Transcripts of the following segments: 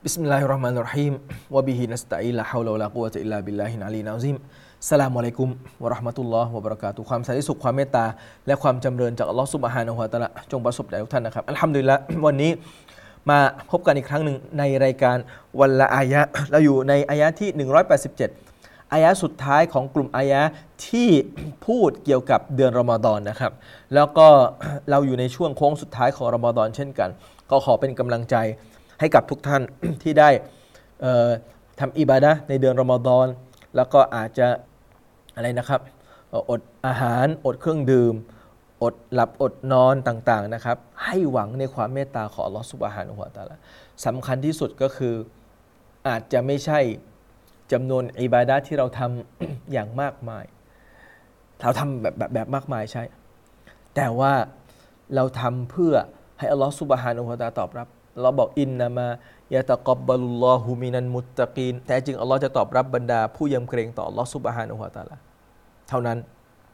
Bismillahirrahmanirrahim. Wabihi nasta'in la haula wala quwwata illa billahil aliyyil azim.อัสสลามุอะลัยกุมวะเราะห์มะตุลลอฮ์วะบะเราะกาตุฮ์ความสันติสุขความเมตตาและความจำเริญจากอัลเลาะห์ซุบฮานะฮูวะตะอาลาจงประสบแด่ทุกท่านนะครับอัลฮัมดุลิลละห์วันนี้มาพบกันอีกครั้งหนึ่งในรายการวันละอายะห์เราอยู่ในอายะห์ที่187อายะห์สุดท้ายของกลุ่มอายะห์ที่พูดเกี่ยวกับเดือนรอมฎอนนะครับแล้วก็เราอยู่ในช่วงโค้งสุดท้ายของรอมฎอนเช่นกันก็ขอเป็นกำลังใจให้กับทุกท่านที่ได้ทำอิบาดะห์ในเดือนรอมฎอนแล้วก็อาจจะอะไรนะครับอดอาหารอดเครื่องดื่มอดหลับอดนอนต่างๆนะครับให้หวังในความเมตตาของอัลเลาะห์ซุบฮานะฮูวะตะอาลาสำคัญที่สุดก็คืออาจจะไม่ใช่จำนวนอิบาดะห์ที่เราทำ อย่างมากมายเราทำแบบมากมายใช่แต่ว่าเราทำเพื่อให้อัลเลาะห์ซุบฮานะฮูวะตะอาลาตอบรับเราบอกอินนามายะตะกับบะลุลลอฮุมินัลมุตตะกีนแต่จริงอัลเลาะห์จะตอบรับบรรดาผู้ยำเกรงต่ออัลเลาะห์ซุบฮานะฮูวะตะอาลาเท่านั้น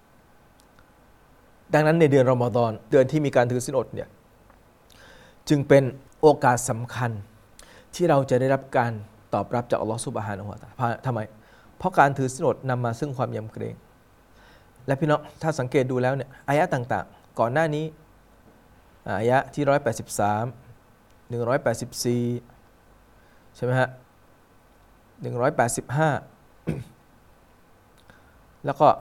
ดังนั้นในเดือนรอมฎอนเดือนที่มีการถือศีลอดเนี่ยจึงเป็นโอกาสสำคัญที่เราจะได้รับการตอบรับจากอัลเลาะห์ซุบฮานะฮูวะตะอาลาทำไมเพราะการถือศีลอดนำมาซึ่งความยำเกรงและพี่น้องถ้าสังเกตดูแล้วเนี่ยอายะห์ต่างๆก่อนหน้านี้อายะห์ที่183 184ใช่ไหมฮะ185แล้วก็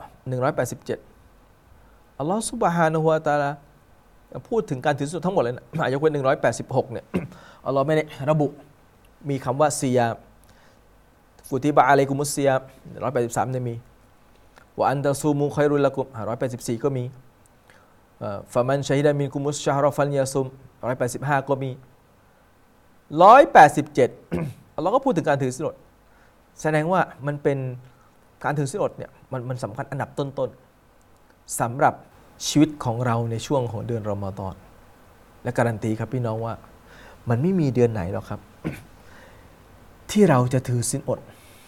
187อัลลอฮฺซุบฮานะฮูวะตะอาลาพูดถึงการถือศีลอดทั้งหมดเลยนะยกเว้น186เนี่ยอัลลอฮฺไม่ได้ระบุมีคำว่าซิยามกุติบะอะลัยกุมุสซิยาม183เนี่ยมีวะอันตะซูมูค็อยรุลละกุม184ก็มีฟะมันชะฮิดะมินกุมุชชะฮรฟัลยะซุม185ก็มี187อัลลอฮ์ก็พูดถึงการถือศีลอดแสดงว่ามันเป็นการถือศีลอดเนี่ยมันสำคัญอันดับต้นๆสำหรับชีวิตของเราในช่วงของเดือนรอมฎอนและการันตีครับพี่น้องว่ามันไม่มีเดือนไหนหรอกครับ ที่เราจะถือศีลอด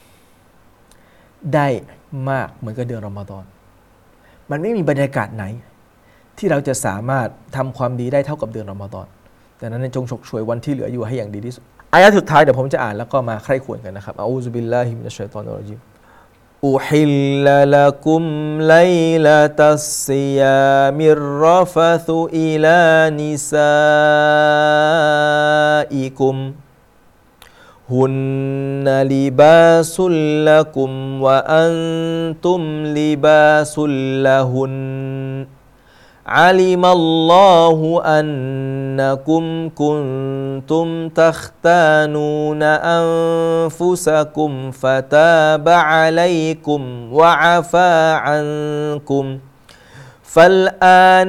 ได้มากเหมือนกับเดือนรอมฎอนมันไม่มีบรรยากาศไหนที่เราจะสามารถทำความดีได้เท่ากับเดือนรอมฎอนแต่นั้นจงฉกฉวยวันที่เหลืออยู่ให้อย่างดีที่สุดอายะห์สุดท้ายเดี๋ยวผมจะอ่านแล้วก็มาใคร่ครวญกันนะครับอะอูซุบิลลาฮิมินัชชัยฏอนิรเราะญีมอุฮิลละกุมไลลาตัสซิยามิรรฟะธุอิลานิซาอิกุมฮุนนะลิบาสุลละกุมวะอันตุมลิบาสุลละฮุนعلم الله أنكم كنتم تختانون أنفسكم فتاب عليكم وعفى عنكم فالآن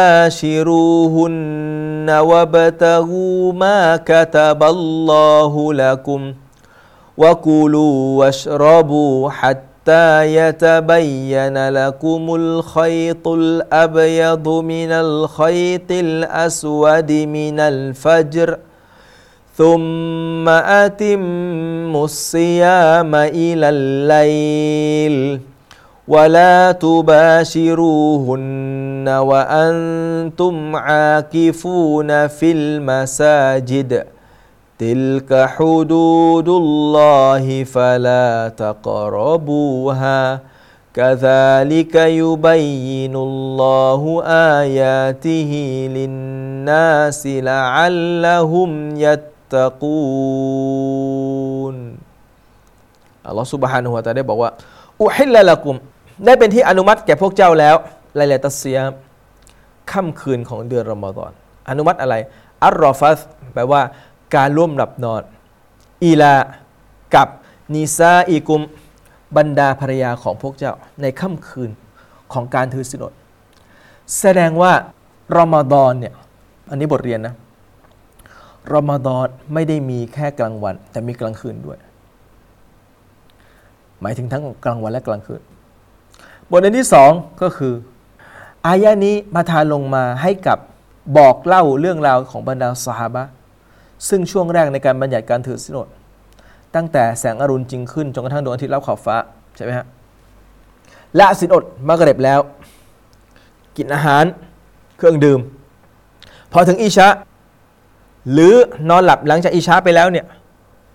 باشروهن وابتغوا ما كتب الله لكم وكلوا واشربوا حتى يتبين لكم الخيط الأبيض من الخيط الأسود من الفجر ثم أتموا الصيام إلى الليل ولا تباشروهن وأنتم عاكفون في المساجد تلك حدود الله فلا تقربوها كذلك يبين الله آياته للناس لعلهم يتقون อัลลอฮฺซุบฮานะฮูวะตะอาลาได้บอกว่าอุฮิลละละกุมได้เป็นที่อนุมัติแก่พวกเจ้าแล้วไลลาตัสซิยามค่ำคืนของเดือนรอมฎอนอนุมัติอะไรอัรรอฟัสแปลว่าการร่วมหลับนอนอีลากับนิซาอิกุมบรรดาภรรยาของพวกเจ้าในค่ำคืนของการถือศีลอดแสดงว่ารอมฎอนเนี่ยอันนี้บทเรียนนะรอมฎอนไม่ได้มีแค่กลางวันแต่มีกลางคืนด้วยหมายถึงทั้งกลางวันและกลางคืนบทเรียนที่สองก็คืออายะนี้มาทานลงมาให้กับบอกเล่าเรื่องราวของบรรดาซอฮาบะห์ซึ่งช่วงแรกในการบัญญัติการถือศีลอดตั้งแต่แสงอรุณจริงขึ้นจนกระทั่งดวงอาทิตย์ลับขอบฟ้าใช่ไหมฮะละศีลอดมักริบแล้วกินอาหารเครื่องดื่มพอถึงอิชาหรือนอนหลับหลังจากอิชาไปแล้วเนี่ย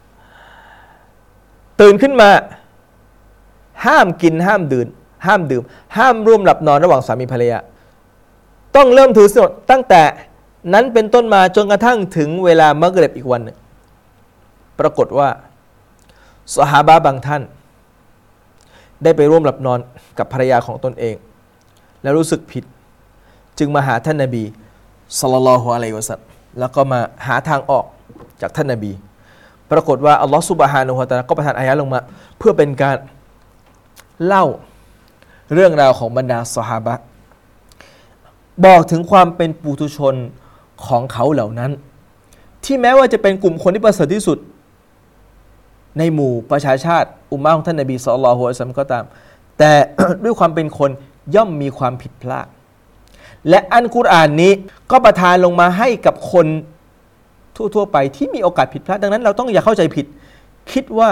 ตื่นขึ้นมาห้ามกินห้ามดื่มห้ามร่วมหลับนอนระหว่างสามีภรรยาต้องเริ่มถือศีลอดตั้งแต่นั้นเป็นต้นมาจนกระทั่งถึงเวลามะกริบอีกวันหนึ่งปรากฏว่าซอฮาบะห์บางท่านได้ไปร่วมหลับนอนกับภรรยาของตนเองแล้วรู้สึกผิดจึงมาหาท่านนบีศ็อลลัลลอฮุอะลัยฮิวะซัลลัมแล้วก็มาหาทางออกจากท่านนบีปรากฏว่าอัลลอฮฺซุบฮานะฮูวะตะอาลาก็ประทานอายะห์ลงมาเพื่อเป็นการเล่าเรื่องราวของบรรดาซอฮาบะห์บอกถึงความเป็นปุถุชนของเขาเหล่านั้นที่แม้ว่าจะเป็นกลุ่มคนที่ประเสริฐที่สุดในหมู่ประชาชาติอุมมะฮ์ของท่านนบีศ็อลลัลลอฮุอะลัยฮิวะซัลลัมก็ตามแต่ ด้วยความเป็นคนย่อมมีความผิดพลาดและอัลกุรอานนี้ก็ประทานลงมาให้กับคนทั่วไปที่มีโอกาสผิดพลาดดังนั้นเราต้องอย่าเข้าใจผิดคิดว่า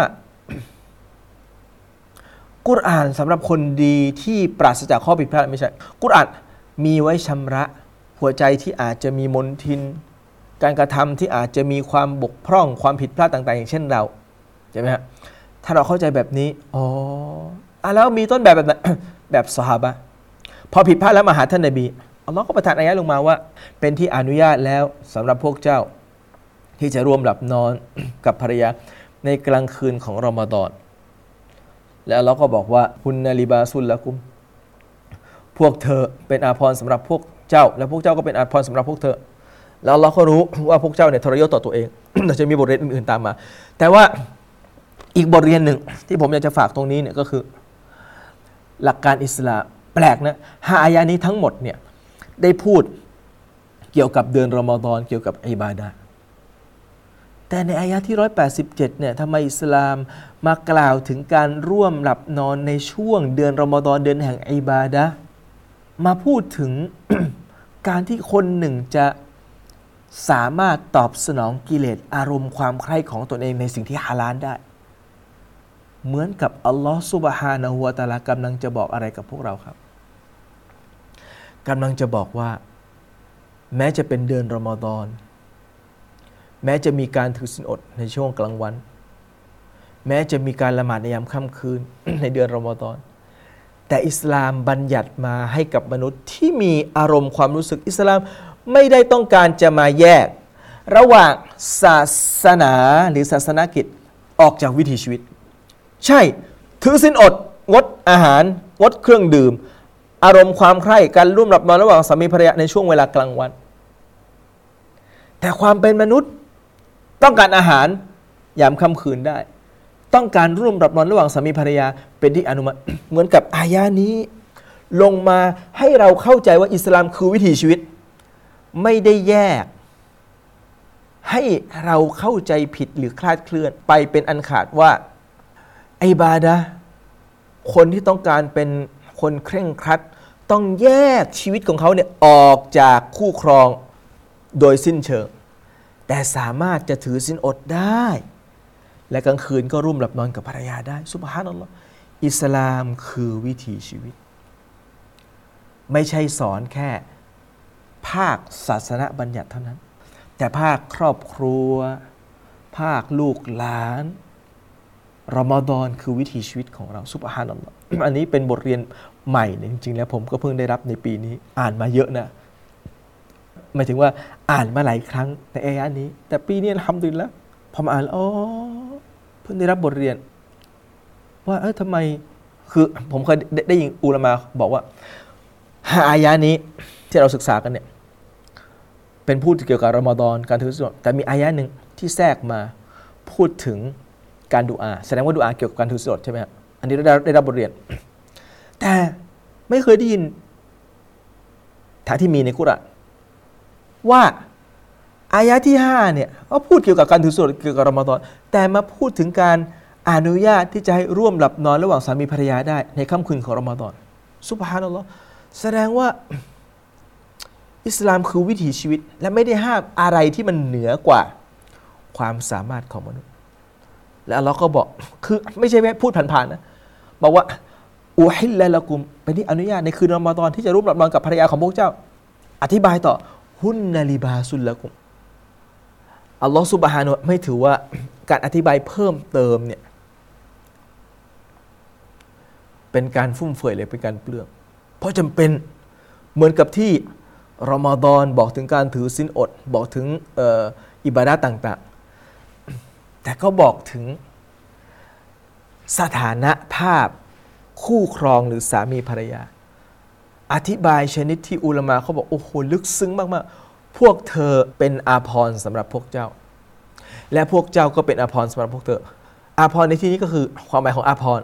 กุรอานสำหรับคนดีที่ปราศจากข้อผิดพลาดไม่ใช่กุรอานมีไว้ชำระหัวใจที่อาจจะมีมลทินการกระทำที่อาจจะมีความบกพร่องความผิดพลาดต่างๆอย่างเช่นเราใช่ไหมฮะถ้าเราเข้าใจแบบนี้แล้วมีต้นแบบไหน แบบซอฮาบะห์พอผิดพลาดแล้วมาหาท่านนบีอัลลอฮ์ก็ประทานอายะห์ลงมาว่าเป็นที่อนุญาตแล้วสำหรับพวกเจ้าที่จะร่วมหลับนอน กับภรรยาในกลางคืนของรอมฎอนและอัลลอฮ์ก็บอกว่าฮุนนะลิบาซุลละกุมพวกเธอเป็นอาภรณ์สำหรับพวกเจ้าและพวกเจ้าก็เป็นอาภรณ์สำหรับพวกเธอแล้วอัลลอฮ์ก็รู้ว่าพวกเจ้าเนี่ยทรยศต่อตัวเอง จะมีบทเรียนอื่นๆตามมาแต่ว่าอีกบทเรียนหนึ่งที่ผมอยากจะฝากตรงนี้เนี่ยก็คือหลักการอิสลามแปลกนะ5อายะนี้ทั้งหมดเนี่ยได้พูดเกี่ยวกับเดือนรอมฎอนเกี่ยวกับอิบาดะห์แต่ในอายะที่187เนี่ยทำไมอิสลามมากล่าวถึงการร่วมหลับนอนในช่วงเดือนรอมฎอนเดือนแห่งอิบาดะห์มาพูดถึง การที่คนหนึ่งจะสามารถตอบสนองกิเลสอารมณ์ความใคร่ของตนเองในสิ่งที่ฮาลาลได้เหมือนกับอัลลอฮฺซุบฮานะฮูวะตะอาลากำลังจะบอกอะไรกับพวกเราครับกำลังจะบอกว่าแม้จะเป็นเดือนรอมฎอนแม้จะมีการถือศีลอดในช่วงกลางวันแม้จะมีการละหมาดในยามค่ำคืน ในเดือนรอมฎอนแต่อิสลามบัญญัติมาให้กับมนุษย์ที่มีอารมณ์ความรู้สึกอิสลามไม่ได้ต้องการจะมาแยกระหว่างศาสนาหรือศาสนกิจออกจากวิถีชีวิตใช่ถือศีลอดงดอาหารงดเครื่องดื่มอารมณ์ความใคร่การร่วมหลับนอนระหว่างสามีภรรยาในช่วงเวลากลางวันแต่ความเป็นมนุษย์ต้องการอาหารยามค่ำคืนได้ต้องการร่วมหลับนอนระหว่างสามีภรรยาเป็นที่อนุมัติ เหมือนกับอายะนี้ลงมาให้เราเข้าใจว่าอิสลามคือวิถีชีวิตไม่ได้แยกให้เราเข้าใจผิดหรือคลาดเคลื่อนไปเป็นอันขาดว่าอิบาดะห์คนที่ต้องการเป็นคนเคร่งครัดต้องแยกชีวิตของเขาเนี่ยออกจากคู่ครองโดยสิ้นเชิงแต่สามารถจะถือศีลอดได้และกลางคืนก็ร่วมหลับนอนกับภรรยาได้ซุบฮานัลลอฮ์อิสลามคือวิถีชีวิตไม่ใช่สอนแค่ภาคศาสนบัญญัติเท่านั้นแต่ภาคครอบครัวภาคลูกหลานรอมฎอนคือวิถีชีวิตของเราซุบฮานัลลอฮ์อันนี้เป็นบทเรียนใหม่จริงๆแล้วผมก็เพิ่งได้รับในปีนี้อ่านมาเยอะนะหมายถึงว่าอ่านมาหลายครั้งในอายะห์นี้แต่ปีนี้อัลฮัมดุลิลละห์พอมาอ่านเพิ่งได้รับบทเรียนว่าทำไมคือผมเคยได้ยินอุลามะบอกว่าอายะห์นี้ที่เราศึกษากันเนี่ยเป็นพูดเกี่ยวกับรอมฎอนการถือศีลอดแต่มีอายะห์นึงที่แทรกมาพูดถึงการดุอาแสดงว่าดุอาเกี่ยวกับการถือศีลอดใช่ไหมครับอันนี้ได้รับบทเรียนแต่ไม่เคยได้ยินทางที่มีในกุรอานว่าอายะที่5เนี่ยก็พูดเกี่ยวกับการถือศีลอดเกี่ยวกับรอมฎอนแต่มาพูดถึงการอนุญาตที่จะให้ร่วมหลับนอนระหว่างสามีภรรยาได้ในค่ำคืนของรอมฎอนซุบฮานัลลอฮ์แสดงว่าอิสลามคือวิถีชีวิตและไม่ได้ห้ามอะไรที่มันเหนือกว่าความสามารถของมนุษย์และอัลเลาะห์ก็บอกคือไม่ใช่แค่พูดผ่านๆนะบอกว่าอุฮิลละละกุมเป็นที่อนุญาตในคืนรอมฎอนที่จะร่วมหลับนอนกับภรรยาของพวกเจ้าอธิบายต่อฮุนนะลิบาซุลละกุมอัลลอฮฺซุบฮานะฮูวะไม่ถือว่าการอธิบายเพิ่มเติมเนี่ยเป็นการฟุ่มเฟือยเลยเป็นการเปลืองเพราะจำเป็นเหมือนกับที่รอมฎอนบอกถึงการถือศีลอดบอกถึงอิบาดะห์ต่างๆแต่ก็บอกถึงสถานะภาพคู่ครองหรือสามีภรรยาอธิบายชนิดที่อุลามะเขาบอกโอ้โหลึกซึ้งมากๆพวกเธอเป็นอาภรณ์สำหรับพวกเจ้าและพวกเจ้าก็เป็นอาภรณ์สำหรับพวกเธออาภรณ์ในที่นี้ก็คือความหมายของอาภรณ์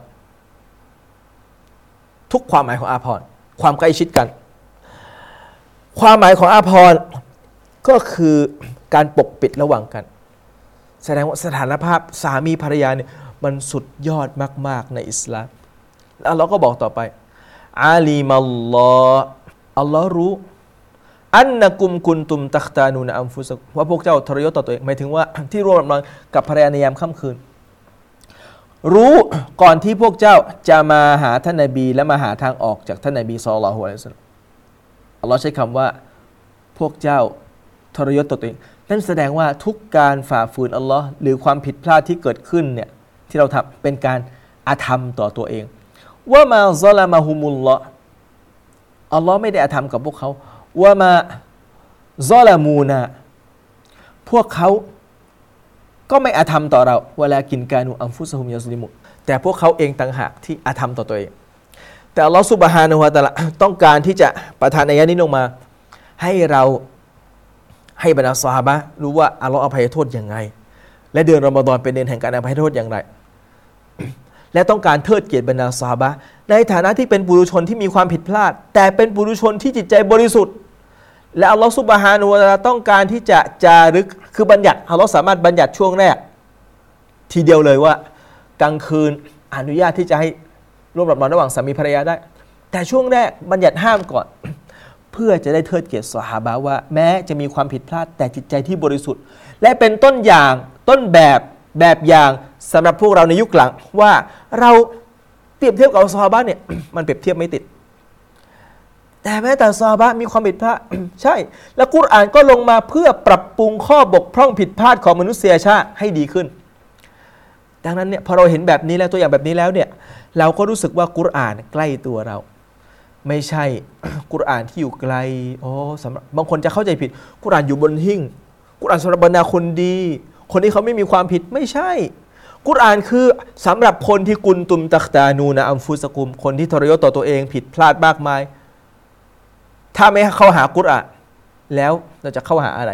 ทุกความหมายของอาภรณ์ความใกล้ชิดกันความหมายของอาภรณ์ก็คือการปกปิดระหว่างกันแสดงว่าสถานภาพสามีภรรยาเนี่ยมันสุดยอดมากๆในอิสลามแล้วเราก็บอกต่อไปอาลีมัลลอฮ์อัลลอฮ์รู้อันนะกุมกุนตุมตักตานูนอัมฟุซะว่าพวกเจ้าทรยศต่อตัวเองหมายถึงว่าที่ร่วมนอนกับภรรยาในยามค่ำคืนรู้ก่อนที่พวกเจ้าจะมาหาท่านนบีและมาหาทางออกจากท่านนบีศ็อลลัลลอฮุอะลัยฮิวะซัลลัมอัลลอฮ์ใช้คำว่าพวกเจ้าทรยศต่อตัวเองนั่นแสดงว่าทุกการฝ่าฝืนอัลลอฮ์หรือความผิดพลาดที่เกิดขึ้นเนี่ยที่เราทำเป็นการอาธรรมต่อตัวเองว่ามาซอลามะฮุมุลลอฮ์อัลลอฮ์ไม่ได้อาธรรมกับพวกเขาว่ามาซอลามูนาพวกเขาก็ไม่อาธรรมต่อเราวะลากินกานูอัมฟุซะฮุมยะซลิมุแต่พวกเขาเองต่างหากที่อาธรรมต่อตัวเองแต่อัลลอฮ์ซุบฮานะฮูวะตะอาลาต้องการที่จะประทานอายะห์นี้ลงมาให้เราให้บรรดาซอฮาบะห์รู้ว่าอัลลอฮ์อภัยโทษยังไงและเดือนรอมฎอนเป็นเดือนแห่งการอภัยโทษอย่างไรและต้องการเทิดเกียรติบรรดาซอฮาบะห์ในฐานะที่เป็นปุถุชนที่มีความผิดพลาดแต่เป็นปุถุชนที่จิตใจบริสุทธิ์และอัลลอฮฺซุบฮานะฮูวะตะอาลาต้องการที่จะจารึกคือบัญญัติอัลลอฮฺสามารถบัญญัติช่วงแรกทีเดียวเลยว่ากลางคืนอนุญาตที่จะให้ร่วมหลับนอนระหว่างสามีภรรยาได้แต่ช่วงแรกบัญญัติห้ามก่อนเพื่อจะได้เทิดเกียรติซอฮาบะห์ว่าแม้จะมีความผิดพลาดแต่จิตใจที่บริสุทธิ์และเป็นต้นอย่างต้นแบบอย่างสำหรับพวกเราในยุคหลังว่าเราเปรียบเทียบกับซอฮาบะห์เนี่ย มันเปรียบเทียบไม่ติดแต่แม้แต่ซอฮาบะห์มีความผิดพลาด ใช่แล้วกุรอานก็ลงมาเพื่อปรับปรุงข้อบกพร่องผิดพลาดของมนุษยชาติให้ดีขึ้นดังนั้นเนี่ยพอเราเห็นแบบนี้แล้วตัวอย่างแบบนี้แล้วเนี่ยเราก็รู้สึกว่ากุรอานใกล้ตัวเราไม่ใช่ กุรอานที่อยู่ไกลสำหรับบางคนจะเข้าใจผิดกุรอานอยู่บนหิ้งกุรอานสำหรับบรรดาคนดีคนที่เขาไม่มีความผิดไม่ใช่กุรอานคือสำหรับคนที่กุนตุมตักตานูนะอัมฟุซะกุมคนที่ทรยศต่อตัวเองผิดพลาดมากมายถ้าไม่เข้าหากุรอานแล้วเราจะเข้าหาอะไร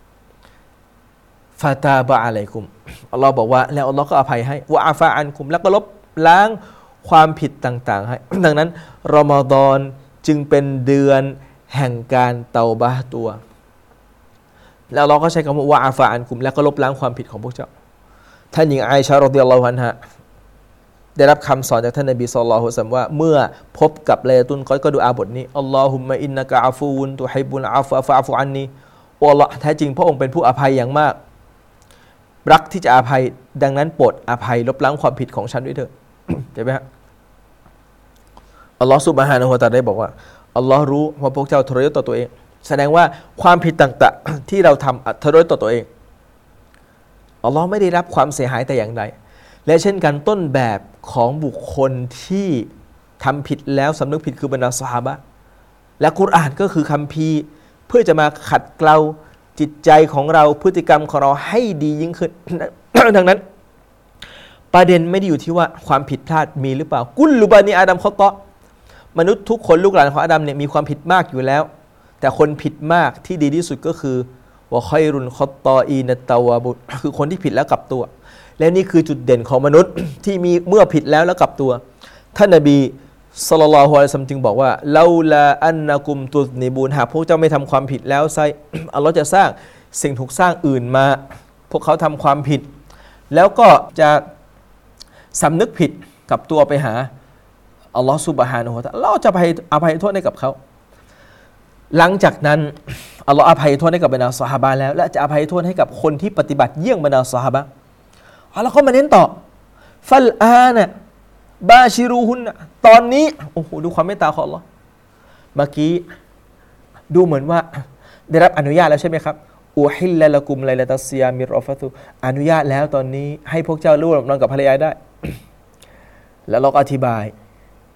ฟาตาบะอะลัยกุมอัลลอฮ์บอกว่าแล้วอัลลอฮ์ก็อภัยให้วะอาฟาอันกุมแล้วก็ลบล้างความผิดต่างๆให้ ดังนั้นรอมฎอนจึงเป็นเดือนแห่งการเตาบะห์ตัวแล้วเราก็ใช้คำว่าวะอาฟาอันกุมแล้วก็ลบล้างความผิดของพวกเจ้าท่านหญิงอาอิชะฮ์รอฎิยัลลอฮุอันฮาได้รับคำสอนจากท่านนบีศ็อลลัลลอฮุอะลัยฮิวะซัลลัมว่าเมื่อพบกับไลลาตุลกอดก็ดุอาบทนี้อัลลอฮุมมะอินนะกะอะฟูวุนตุฮิบบุลอาฟวะฟะอะฟุอันนีโอ้อัลเลาะห์แท้จริงพระองค์เป็นผู้อภัยอย่างมากรักที่จะอภัยดังนั้นโปรดอภัยลบล้างความผิดของฉันด้วยเถิด ใช่ไหมฮะอัลลอฮฺซุบฮานะฮูวะตะอาลาได้บอกว่าอัลลอฮ์รู้ว่าพวกเจ้าทรยศต่อตัวเองแสดงว่าความผิดต่างๆ ที่เราทำทรยศต่อตัวเองอัลลอฮ์ไม่ได้รับความเสียหายแต่อย่างใดและเช่นกันต้นแบบของบุคคลที่ทำผิดแล้วสำนึกผิดคือบรรดาซอฮาบะห์และกุรอานก็คือคัมภีร์เพื่อจะมาขัดเกลาจิตใจของเราพฤติกรรมของเราให้ดียิ่งขึ้น ดังนั้นประเด็นไม่ได้อยู่ที่ว่าความผิดพลาดมีหรือเปล่ากุลลุบานีอาดัมคอตอมนุษย์ทุกคนลูกหลานของอาดัมเนี่ยมีความผิดมากอยู่แล้วแต่คนผิดมากที่ดีที่สุดก็คือวะค็อยรุนคอตตออีนัตตาวาบุคือคนที่ผิดแล้วกลับตัวและนี่คือจุดเด่นของมนุษย์ ที่มีเมื่อผิดแล้วกลับตัวท่านนบีศ็อลลัลลอฮุอะลัยฮิวะซัลลัมจึงบอกว่าลาลาอันนะกุมตุซนิบูนหากพวกเจ้าไม่ทำความผิดแล้วไซอัลลอฮ์จะสร้างสิ่งถูกสร้างอื่นมาพวกเขาทำความผิดแล้วก็จะสำนึกผิดกับตัวไปหาอัลลอฮ์ซุบฮานะฮูวะตะอาลาเราจะอภัยโทษให้กับเขาหลังจากนั้นอัลลอฮ์อภัยโทษให้กับบรรดาซอฮาบะห์แล้วและจะอภัยโทษให้กับคนที่ปฏิบัติเยี่ยงบรรดาซอฮาบะห์อัลลอฮ์ก็มาเน้นต่อฟัลอานะบาชิรูฮุนตอนนี้โอ้โหดูความเมตตาของอัลลอฮ์เมื่อกี้ดูเหมือนว่าได้รับอนุญาตแล้วใช่ไหมครับอูฮิลละละกุมไลลาตัสซิยามิรอฟะตุอนุญาตแล้วตอนนี้ให้พวกเจ้าร่วมนอนกับภรรยาได้แล้วเราก็อธิบาย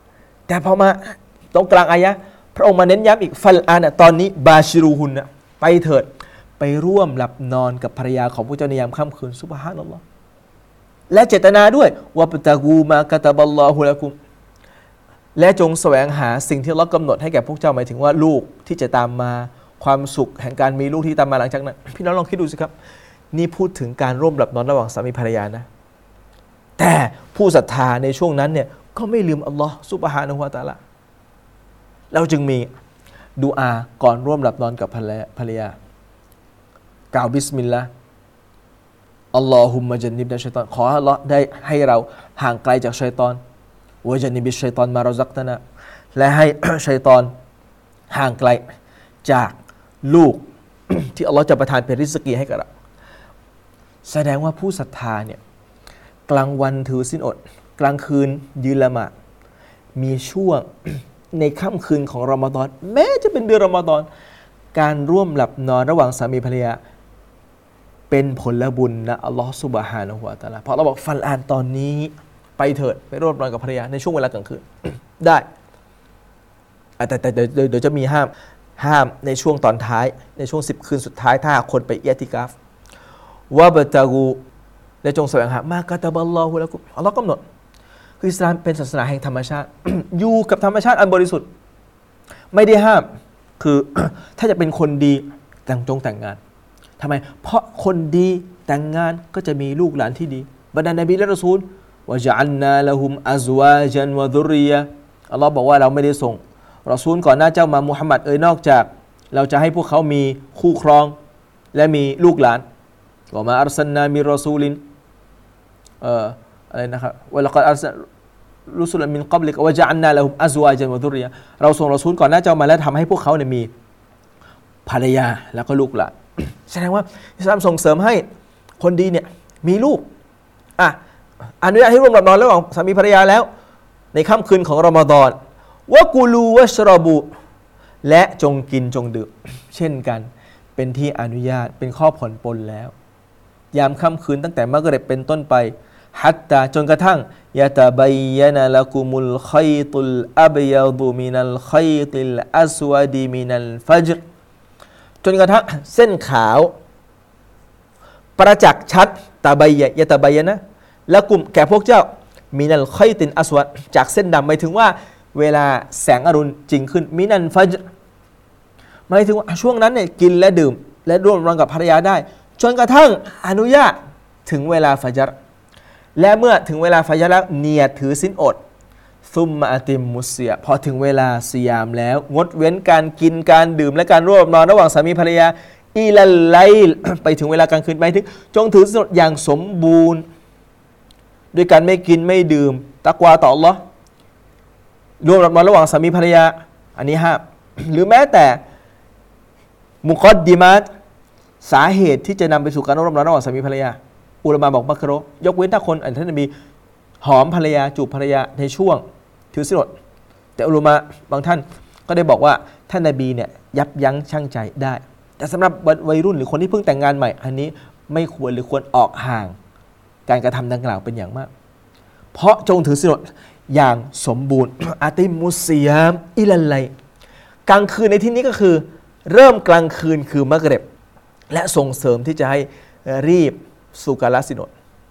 แต่พอมาตรงกลางอายะพระองค์มาเน้นย้ำอีกฟัลอานะตอนนี้บาชิรูฮุนนะไปเถิดไปร่วมหลับนอนกับภรรยาของพระเจ้าในยามค่ำคืนซุบฮานัลลอฮ์และเจตนาด้วยวะบตะกูมากะตะบัลลอฮุละกุมและจงแสวงหาสิ่งที่อัลเลาะห์กำหนดให้แก่พวกเจ้าหมายถึงว่าลูกที่จะตามมาความสุขแห่งการมีลูกที่ตามมาหลังจากนั้นพี่น้องลองคิดดูสิครับนี่พูดถึงการร่วมหลับนอนระหว่างสามีภรรยานะแต่ผู้ศรัทธาในช่วงนั้นเนี่ยก็ไม่ลืมอัลลอฮ์ซุบฮานะฮูวะตะอาลาเราจึงมีดุอาก่อนร่วมหลับนอนกับภรรยากล่าวบิสมิลลาห์อัลลอฮุมมะจันนิบนะชัยฏอนขออัลเลาะห์ได้ให้เราห่างไกลจากชัยฏอนวะจันนิบิชชัยฏอนมารอซักตะนาและให้ ชัยฏอนห่างไกลจากลูก ที่อัลเลาะห์จะประทานเป็นริสกีให้กับเราแสดงว่าผู้ศรัทธาเนี่ยกลางวันถือศีลอดกลางคืนยืนละหมาดมีช่วง ในค่ำคืนของรอมฎอนแม้จะเป็นเดือนรอมฎอนการร่วมหลับนอนระหว่างสามีภรรยาเป็นผลบุญนะอัลลอฮฺซุบฮานะฮูวะตะอาลาเพราะเราบอกฟัลอานตอนนี้ไปเถิดไปร่วมนอนกับภรรยาในช่วงเวลากลางคืน ได้แต่เดี๋ยวจะมีห้ามในช่วงตอนท้ายในช่วง10 คืนสุดท้ายถ้าคนไปอิอ์ติกาฟวะบตะกูและจงแสวงหามากะตะบัลลอฮุละกุมอัลเลาะห์กำหนดคืออิสลามเป็นศาสนาแห่งธรรมชาติ อยู่กับธรรมชาติอันบริสุทธิ์ไม่ได้ห้ามคือ ถ้าจะเป็นคนดีแต่งงานทำไมเพราะคนดีแต่งงานก็จะมีลูกหลานที่ดีบรรดานบีและรอซูลวะญะอัลนาละฮุมอัซวาจันวะซุรริยะอัลเลาะห์บอกว่าเราไม่ได้ส่งรอซูลก่อนหน้าเจ้ามามุฮัมมัดนอกจากเราจะให้พวกเขามีคู่ครองและมีลูกหลานวะมาอัรซัลนามิรอซูลินอะไรนะครับวะละกัดอัรซัลรุสุลมินกับลิกวะญะอัลนาละฮุมอัซวาจันวะซุรริยะเราส่งรอซูลก่อนหน้าเจ้ามาและทำให้พวกเขาเนี่ยมีภรรยาแล้วก็ลูกหลาน แสดงว่าอิสลามส่งเสริมให้คนดีเนี่ยมีลูกอนุญาตให้ร่วมหลับนอนระหว่างสามีภรรยาแล้วในค่ำคืนของรอมฎอนวะกูลูวะชรอบูและจงกินจงดื่มเช่นกันเป็นที่อนุญาตเป็นข้อผ่อนปลนแล้วยามค่ำคืนตั้งแต่มักริบเป็นต้นไปฮัตตาจนกระทั่งยะตะบัยยะนะละกุมุลค็อยตุลอับยาฎุมินัลค็อยติลอัสวะดีมินัลฟัจรจนกระทั่งเส้นขาวประจักษ์ชัดตะบัยยะตะบัยยะนะละกุมแก่พวกเจ้ามินัลค็อยตินอัสวะจากเส้นดำหมายถึงว่าเวลาแสงอรุณจริงขึ้นมินันฟัจรหมายถึงว่าช่วงนั้นเนี่ยกินและดื่มและร่วมนอนกับภรรยาได้จนกระทั่งอนุญาตถึงเวลาฟัจรและเมื่อถึงเวลาฟัจรแล้วเนียดถือศีลอดซุมมาอติมมุสยะพอถึงเวลาซิยามแล้วงดเว้นการกินการดื่มและการร่วมนอนระหว่างสามีภรรยาอีลัลไลลไปถึงเวลากลางคืนไปถึงจงถือศีลอดอย่างสมบูรณ์ด้วยการไม่กินไม่ดื่มตักวาต่ออัลเลาะห์ร่วมหลับนอนระหว่างสามีภรรยาอันนี้ห้าม หรือแม้แต่มุกอดดิมัตสาเหตุที่จะนำไปสู่การร่วมนอนระหว่างสามีภรรยาอุลามะบอกมักรุฮ์ยกเว้นถ้าคนท่านนบีหอมภรรยาจูบภรรยาในช่วงถือศีลอดแต่อุลามะบางท่านก็ได้บอกว่าท่านนบีเนี่ยยับยั้งชั่งใจได้แต่สำหรับวัยรุ่นหรือคนที่เพิ่งแต่งงานใหม่อันนี้ไม่ควรหรือควรออกห่างการกระทำดังกล่าวเป็นอย่างมากเพราะจงถือศีลอดอย่างสมบูรณ์ อาติมุสยามอิลัลไลกลางคืนในที่นี้ก็คือเริ่มกลางคืนคือมักริบและส่งเสริมที่จะให้รีบสู่การละศีลอด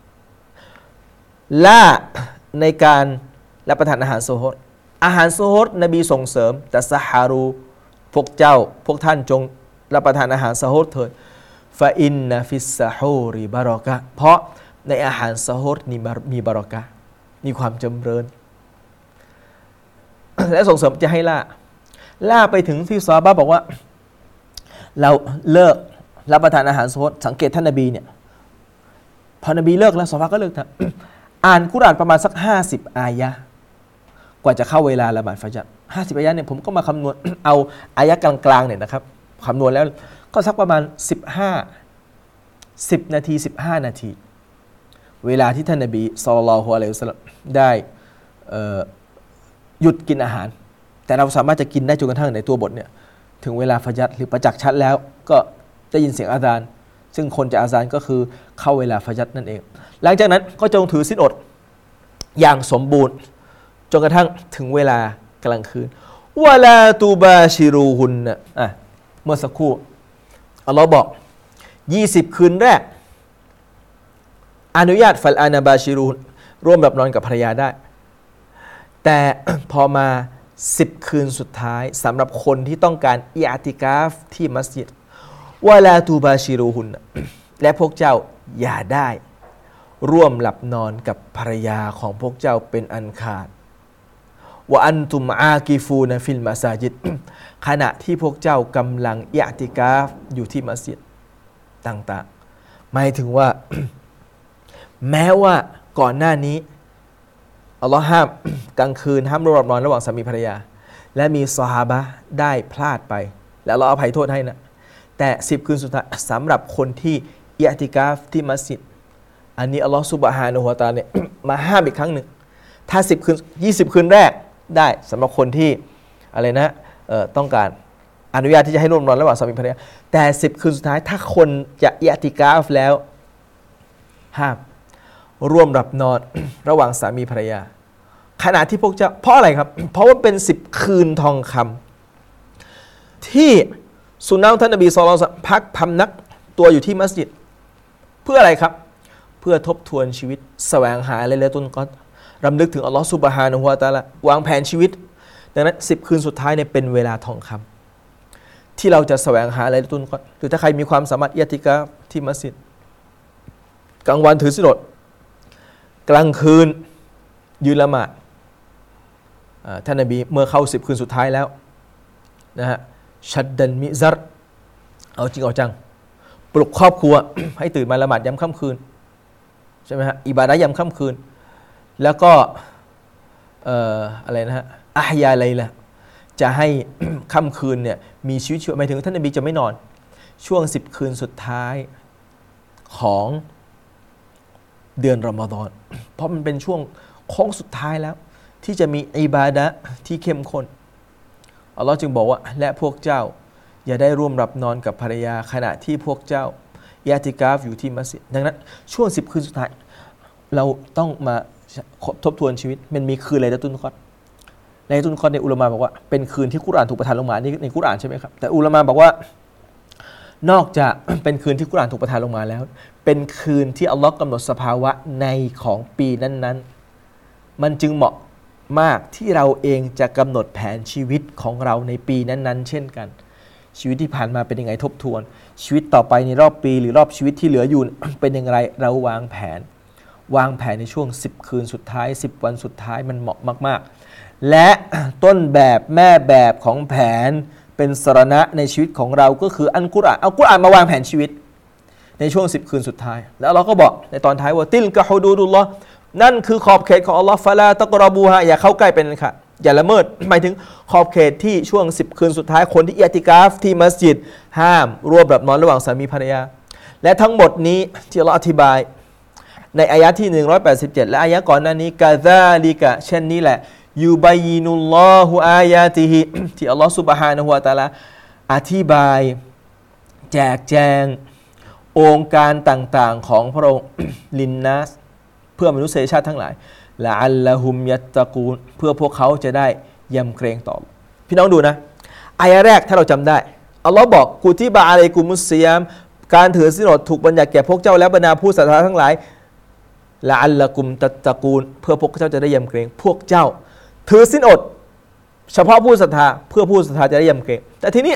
ล่าในการรับประทานอาหารโซฮดอาหารโซฮดนบีส่งเสริมแต่ซะฮารูพวกเจ้าพวกท่านจงรับประทานอาหารโซฮดเถิดฟาอินนะฟิสซะฮูริบารอกะเพราะในอาหารโซฮดนี้มีบารอกะมีความจำเริญ และส่งเสริมจะให้ล่าไปถึงที่ซอฮาบะห์บอกว่าเราเลิกรับประทานอาหารโซฮดสังเกตท่านนบีเนี่ยพอนบีเลิกแล้วซอฮาบะห์ก็เลิกทำอ่านกุรอานประมาณสัก50 อายะห์กว่าจะเข้าเวลาละหมาดฟัจร50 อายะห์เนี่ยผมก็มาคำนวณ เอาอายะห์กลางๆเนี่ยนะครับคำนวณแล้วก็สักประมาณ10 นาที15 นาทีเวลาที่ท่านนบีศ็อลลัลลอฮุอะลัยฮิวะซัลลัมได้หยุดกินอาหารแต่เราสามารถจะกินได้จนกระทั่งในตัวบทเนี่ยถึงเวลาฟัจรหรือประจักษ์ชัดแล้วก็ได้ยินเสียงอาซานซึ่งคนจะอาซานก็คือเข้าเวลาฟัจรนั่นเองหลังจากนั้นก็จงถือศีลอดอย่างสมบูรณ์จนกระทั่งถึงเวลากลางคืนวะลาตูบาชิรูฮุนนะเมื่อสักครู่อัลลอฮ์บอก20คืนแรกอนุญาตฟัลอานาบาชิรูนร่วมหลับนอนกับภรรยาได้แต่ พอมา10คืนสุดท้ายสำหรับคนที่ต้องการอิอ์ติกาฟที่มัสยิดวะลาตูบาชิรูฮุนและพวกเจ้าอย่าได้ร่วมหลับนอนกับภรรยาของพวกเจ้าเป็นอันขาดวะอันตุมอากิฟูนฟิลมัสยิด ขณะที่พวกเจ้ากำลังอิอ์ติกาฟอยู่ที่มัสยิดต่างๆหมายถึงว่า แม้ว่าก่อนหน้านี้อัลลอฮ์ห้าม กลางคืนห้ามร่วมหลับนอนระหว่างสามีภรรยาและมีซอฮาบะห์ได้พลาดไปแล้วเราอภัยโทษให้นะแต่10คืนสุดท้ายสำหรับคนที่อิอ์ติกาฟที่มัสยิดอันนี้อัลลอฮ์ซุบฮานะฮูวะตะอาลาเนี่ย มาห้ามอีกครั้งหนึ่งถ้า10คืน20คืนแรกได้สำหรับคนที่อะไรนะต้องการอนุญาตที่จะให้ร่วมนอนระหว่างสามีภรรยาแต่10คืนสุดท้ายถ้าคนจะอิอ์ติกาฟแล้วห้ามร่วมหลับนอน ระหว่างสามีภรรยาขณะที่พวกเจ้าเพราะอะไรครับ เพราะว่าเป็น10คืนทองคำที่สุนนะของท่านนบีศ็อลลัลลอฮุอะลัยฮิวะซัลลัมพักพำนักตัวอยู่ที่มัสยิดเพื่ออะไรครับเพื่อทบทวนชีวิตแสวงหาละลัยตุลกอดรรำลึกถึงอัลลอฮฺซุบฮานะฮูวะตะอาลาวางแผนชีวิตดังนั้น10คืนสุดท้ายเนี่ยเป็นเวลาทองคำที่เราจะแสวงหาละลัยตุลกอดรหรือถ้าใครมีความสามารถอิอ์ติกาฟที่มัสยิดกลางวันถือศีลอดกลางคืนยืนละหมาดท่านนบีเมื่อเข้า10คืนสุดท้ายแล้วนะฮะชัดดันมิซัรเอาจริงเอาจังปลุกครอบครัว ให้ตื่นมาละหมาดยามค่ำคืนใช่ไหมฮะอิบาดะห์ยามค่ำคืนแล้วก็อะไรนะฮะอะฮยาไลละจะให้ ค่ำคืนเนี่ยมีชีวิตชีวาหมายถึงท่านนบีจะไม่นอนช่วง10คืนสุดท้ายของเดือนรอมฎอน เพราะมันเป็นช่วงโค้งสุดท้ายแล้วที่จะมีอิบาดะห์ที่เข้มข้นอัลลอฮ์จึงบอกว่าและพวกเจ้าอย่าได้ร่วมหลับนอนกับภรรยาขณะที่พวกเจ้าอิอ์ติกาฟอยู่ที่มัสยิดดังนั้นช่วง10คืนสุดท้ายเราต้องมาทบทวนชีวิตมันมีคืนไลลาตุลกอดรไลลาตุลกอดรในอุลามะบอกว่าเป็นคืนที่กุรอานถูกประทานลงมานี่ในกุรอานใช่ไหมครับแต่อุลามะบอกว่านอกจาก เป็นคืนที่กุรอานถูกประทานลงมาแล้วเป็นคืนที่อัลลอฮ์กำหนดสภาวะในของปีนั้นๆมันจึงเหมาะมากที่เราเองจะกำหนดแผนชีวิตของเราในปีนั้นๆเช่นกันชีวิตที่ผ่านมาเป็นยังไงทบทวนชีวิตต่อไปในรอบปีหรือรอบชีวิตที่เหลืออยู่ เป็นอย่างไรเราวางแผนในช่วง10คืนสุดท้าย10วันสุดท้ายมันเหมาะมากๆและต้นแบบแม่แบบของแผนเป็นสรณะในชีวิตของเราก็คืออัลกุรอานเอากุรอานมาวางแผนชีวิตในช่วง10คืนสุดท้ายแล้วเราก็บอกในตอนท้ายว่าติลกะฮุดูดุลลอฮ์นั่นคือขอบเขตของอัลลอฮ์ฟะลาตะกรอบูฮาอย่าเข้าใกล้เป็นค่ะอย่าละเมิดหมายถึงขอบเขตที่ช่วง10คืนสุดท้ายคนที่อิอ์ติกาฟที่มัสยิดห้ามร่วมหลับนอนระหว่างสามีภรรยาและทั้งหมดนี้ที่อัลลอฮ์อธิบายในอายะที่187และอายะก่อนหน้านี้กะซาลิกะเช่นนี้แหละยูบัยยินุลลอฮุอายาติฮิที่อัลลอฮ์ซุบฮานะฮูวะตะอาลาอธิบายแจกแจงองค์การต่างๆของพระองค์ ลินนัสเพื่อมนุษยชาติทั้งหลายละอัลละฮุมยัตตะกูนเพื่อพวกเขาจะได้ยำเกรงต่อพี่น้องดูนะอายะแรกถ้าเราจำได้อัลลอฮ์บอกกุติบะอะลัยกุมุสซิยามการถือศีลอดถูกบัญญัติแก่พวกเจ้าและบรรดาผู้ศรัทธาทั้งหลายละอัลละกุมตัตตะกูนเพื่อพวกเจ้าจะได้ยำเกรงพวกเจ้าถือศีลอดเฉพาะผู้ศรัทธาเพื่อผู้ศรัทธาจะได้ยำเกรงแต่ทีนี้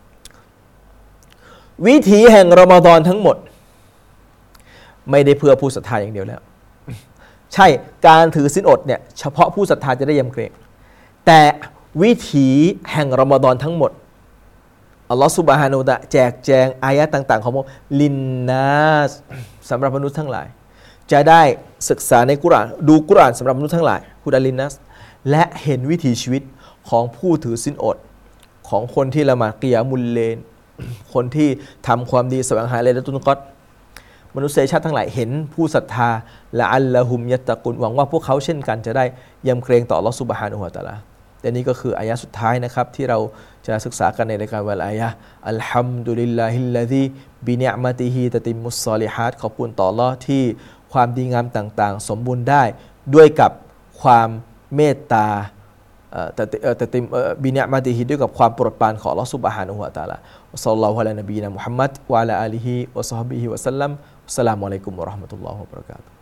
วิถีแห่งรอมฎอนทั้งหมดไม่ได้เพื่อผู้ศรัทธาอย่างเดียวแล้วใช่การถือศีลอดเนี่ยเฉพาะผู้ศรัทธาจะได้ยำเกรงแต่วิถีแห่งรอมฎอนทั้งหมดอัลลอฮฺซุบฮานะฮูวะตะอาลาแจกแจงอายะต่างๆของพระองค์ลินนัสสำหรับมนุษย์ทั้งหลายจะได้ศึกษาในกุรอานดูกุรอานสำหรับมนุษย์ทั้งหลายฮุดาลินนัสและเห็นวิถีชีวิตของผู้ถือศีลอดของคนที่ละหมาดกิยามุลเลลคนที่ทำความดีแสวงหาไลลาตุลกอดรมนุษยชาติทั้งหลายเห็นผู้ศรัทธาละอัลละฮุมยัตตะกุนหวังว่าพวกเขาเช่นกันจะได้ยำเกรงต่ออัลเลาะห์ซุบฮานะฮูวะตะอาลาและนี่ก็คืออายะสุดท้ายนะครับที่เราจะศึกษากันในรายการวัลอายะอัลฮัมดุลิลลาฮิลลาซีบินิอ์มะติฮิตะติมมุศศอลิฮาตขอบคุณต่ออัลเลาะห์ที่ความดีงามต่างๆสมบูรณ์ได้ด้วยกับความเมตตาแต่เต็มบินิมาติฮิด้วยกับความโปรดปรานของอัลเลาะห์ซุบฮานะฮูวะตะอาลาอัสลลัลลอฮุอะลานบีนะมุฮัมมัดวะอะลาอาลิฮิวะซอฮบิฮิวะซัลลัมอัสสลามุอะลัยกุมวะเราะห์มะตุลลอฮิวะบะเราะกาตุฮ์